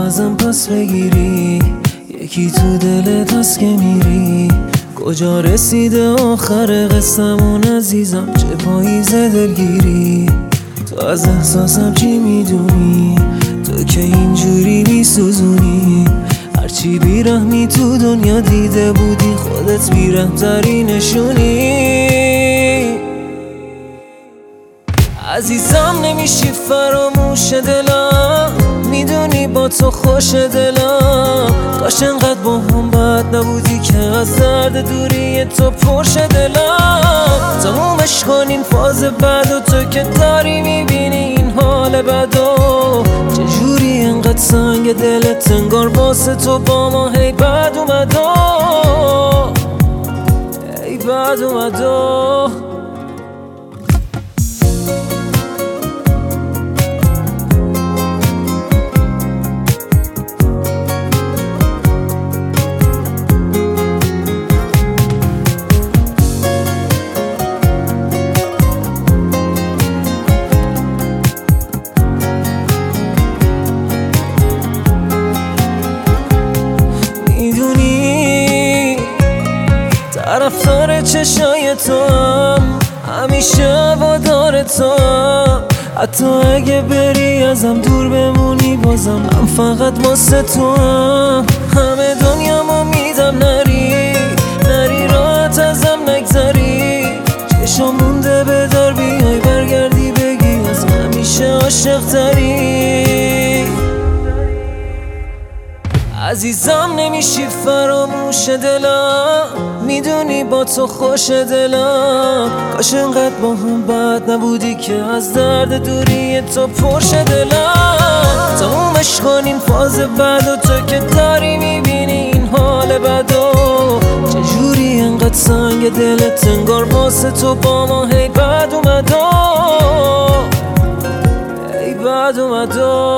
ازم پس بگیری، یکی تو دلت هست که میری. کجا رسیده آخر قصه‌مون عزیزم، چه پاییز دلگیری. تو از احساسم چی میدونی، تو که اینجوری میسوزونی. هرچی بیرحمی تو دنیا دیده بودی، خودت بیرحم‌تری نشونی. عزیزم نمیشی فراموش دلم، میدونی با تو خوش دلم. کاش انقدر با هم بد نبودی که از درد دوری تو پرش دلم. تمومش کنین فاز بد و تو که داری میبینی این حال بدو. چجوری انقدر سنگ دلت انگار واسه تو با ما هی بد اومدو، هی بد اومدو. طرفدار چشای تو هم، همیشه هوادار تو هم. حتی اگه بری ازم دور بمونی، بازم من فقط واسه تو هم. همه دنیامو میدم نری، نری راحت ازم نگذری. چشم مونده بدار بیای برگردی بگی از همیشه عاشق تری. عزیزم نمیشی فراموش دلم، میدونی با تو خوش دلم. کاش انقدر با هم بد نبودی که از درد دوری تو پرش دلم. تمومش کنین فاز بد و تو که داری میبینی این حال بدو. چجوری انقدر سنگ دلت انگار واسه تو با ما هی بد اومدو، هی بد اومدو.